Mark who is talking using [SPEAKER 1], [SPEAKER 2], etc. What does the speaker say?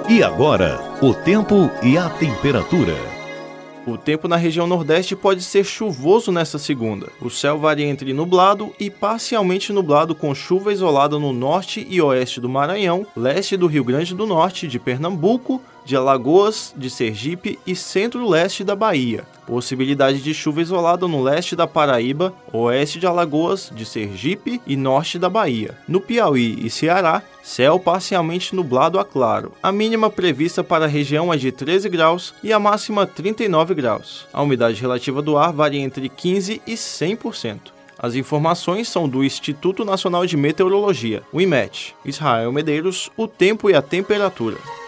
[SPEAKER 1] E agora, o tempo e a temperatura.
[SPEAKER 2] O tempo na região Nordeste pode ser chuvoso nesta segunda. O céu varia entre nublado e parcialmente nublado, com chuva isolada no norte e oeste do Maranhão, leste do Rio Grande do Norte, de Pernambuco, de Alagoas, de Sergipe e centro-leste da Bahia. Possibilidade de chuva isolada no leste da Paraíba, oeste de Alagoas, de Sergipe e norte da Bahia. No Piauí e Ceará, céu parcialmente nublado a claro. A mínima prevista para a região é de 13 graus e a máxima 39 graus. A umidade relativa do ar varia entre 15% e 100%. As informações são do Instituto Nacional de Meteorologia, o IMET. Israel Medeiros, o tempo e a temperatura.